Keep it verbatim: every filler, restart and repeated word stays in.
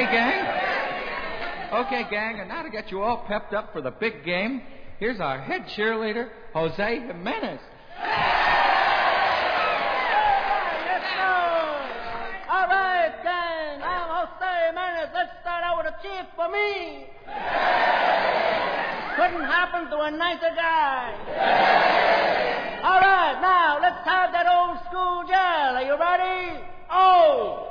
gang. Okay, gang, and now to get you all pepped up for the big game, here's our head cheerleader, Jose Jimenez. All right, gang, I'm Jose Jimenez. Let's start out with a cheer for me. Couldn't happen to a nicer guy. All right, now let's have that old school yell. Are you ready? Oh!